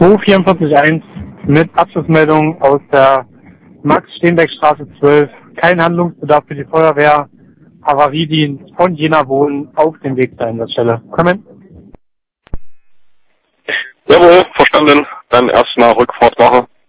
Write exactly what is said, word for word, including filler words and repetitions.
zwei vier vier eins mit Abschlussmeldung aus der Max-Steenbeck-Straße zwölf. Kein Handlungsbedarf für die Feuerwehr. Havariedienst von Jena Wohnen auf dem Weg zur Einsatzstelle. Kommen. Jawohl, verstanden. Dann erstmal Rückfahrt machen.